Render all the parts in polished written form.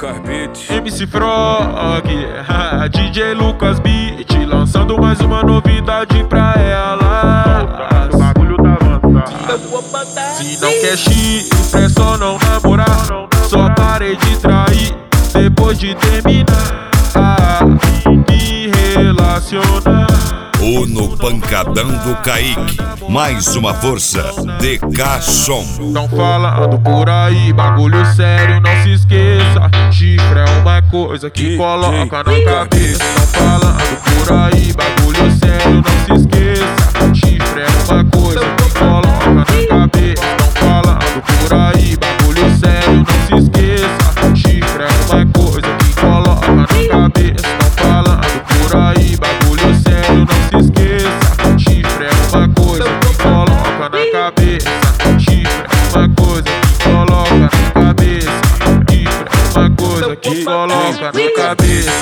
Lucas Beats, MC Frog, DJ Lucas Beat, lançando mais uma novidade pra ela. O bagulho tá avançado. Se não quer chifre, é só não namorar. Só parei de trair depois de terminar. Me relacionar. Ou no pancadão do Kaique, mais uma força, DK Som. Tão falando por aí, bagulho sério, não se esqueça. Chifre é uma coisa que coloca na cabeça. Tão falando por aí, bagulho sério, não se esqueça. Chifre é uma coisa que coloca na cabeça. Tão falando por aí, bagulho sério, não se esqueça. Chifre é uma coisa que coloca na cabeça. Tão falando por aí, bagulho sério, não se esqueça. Chifre é uma coisa que coloca na cabeça. Chifre é uma coisa que coloca na cabeça. Chifre é uma coisa que coloca na cabeça.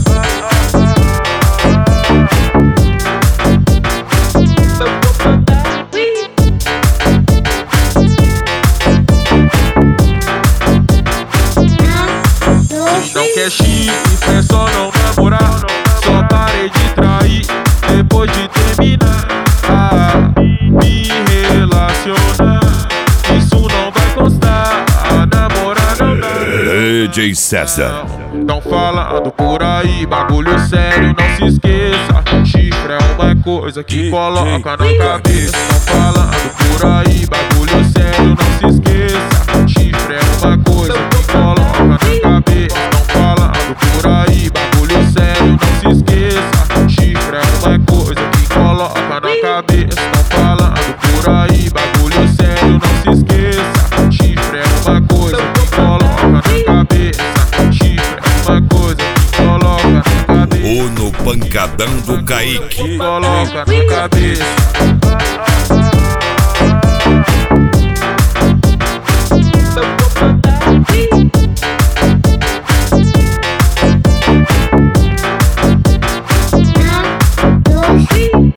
Se não quer chifre, é só não namorar. Só parei de trair depois de terminar. Me relacionar, isso não vai constar. Namorar não dá. DJ César. Tão falando por aí, bagulho sério, não se esqueça. Chifre é uma coisa que coloca na cabeça. Tão falando por aí, bagulho sério, não se esqueça. Chifre é uma coisa que coloca na cabeça. Tão falando por aí, bagulho sério, não se esqueça. Chifre é uma coisa que coloca na cabeça. Tão falando por aí, bagulho sério, não se esqueça. Chifre é uma coisa que coloca na cabeça. Chifre é uma coisa que coloca na cabeça. Ou no pancadão do Kaique. Coloca na cabeça.